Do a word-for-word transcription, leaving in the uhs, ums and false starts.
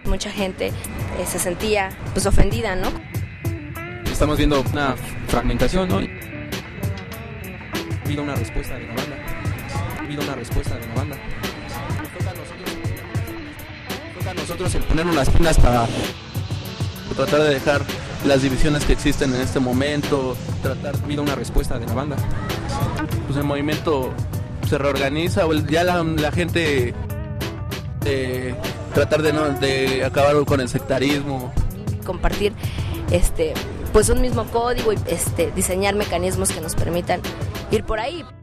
mucha gente eh, se sentía pues ofendida, ¿no? Estamos viendo una fragmentación, ¿no? Pido una respuesta de la banda. Pido una respuesta de la banda. Toca a nosotros, toca a nosotros el ponernos las pilas para tratar de dejar las divisiones que existen en este momento, tratar, pido una respuesta de la banda. Pues el movimiento se reorganiza, ya la, la gente eh, tratar de, no, de acabar con el sectarismo. Compartir este pues un mismo código y este diseñar mecanismos que nos permitan ir por ahí.